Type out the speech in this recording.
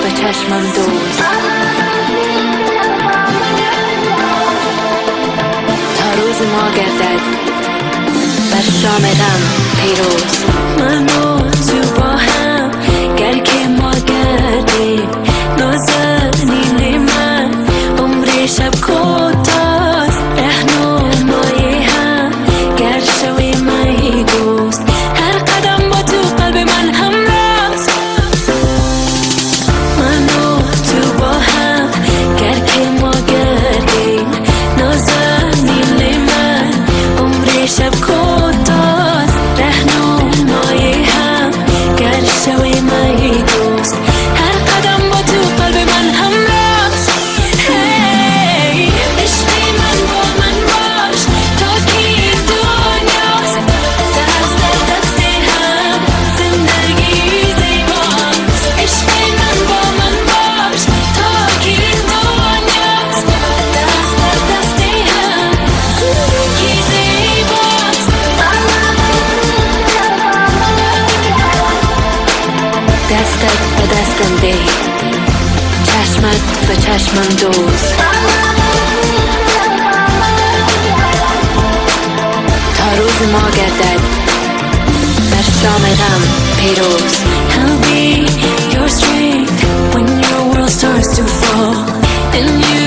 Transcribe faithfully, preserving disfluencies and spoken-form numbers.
به چشمم دوز، تا روز ما گردد بر شام غم پیروز. من و تو با هم گر که ما گردیم، نازنین من عمر شب کوتاست، رهنمای هم گر شوی من دوست، هر قدم با تو قلب من همراست. من و تو با هم گر که ما گردیم، نازنین من عمر شب کوتاست، رهنمای هم گر شوی من دوست، هر قدم با تو قلب من همراست. هی عشق من با من باش تا که این دنیاست، دست در دست هم زندگی زیباست. عشق من با من باش تا که این دنیاست، دست در دست هم زندگی زیباست. دستت به دستم ده، چشمت به چشمم دوز، تا روز ما گردد بر شام غم پیروز. I'll be your strength when your world starts to fall and you